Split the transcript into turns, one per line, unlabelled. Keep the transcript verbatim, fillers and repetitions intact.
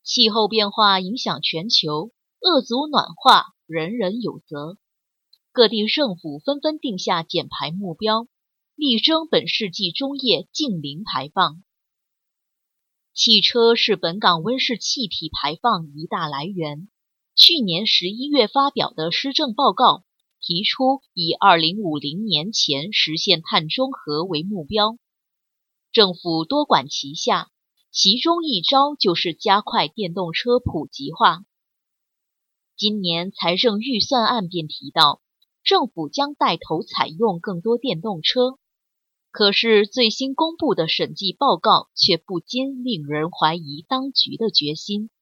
气候变化影响全球，遏阻暖化，人人有责。各地政府纷纷定下减排目标，力争本世纪中叶净零排放。汽车是本港温室气体排放一大来源。去年十一月发表的施政报告提出以二零五零年前实现碳中和为目标。政府多管齐下，其中一招就是加快电动车普及化。今年财政预算案便提到，政府将带头采用更多电动车。可是最新公布的审计报告却不禁令人怀疑当局的决心。